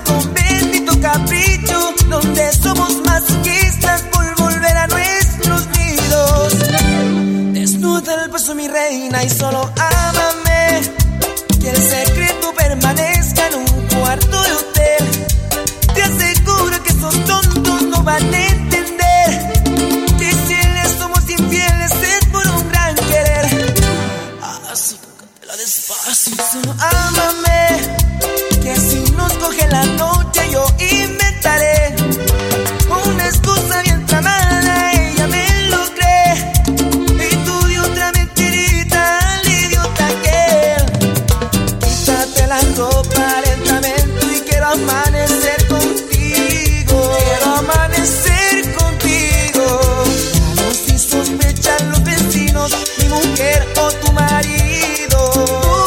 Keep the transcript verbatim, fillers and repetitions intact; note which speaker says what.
Speaker 1: con bendito capricho, donde somos masoquistas por volver a nuestros nidos. Desnuda el paso, mi reina, y solo ámame, que el secreto permanezca en un cuarto de hotel. Te aseguro que esos tontos no van a entender que si les somos infieles es por un gran querer. Así que cántala despacio. Solo ámame, que si nos coge la noche yo inventaré una excusa bien tramada, ella me lo cree. Y tú de otra mentirita al idiota que quítate la ropa.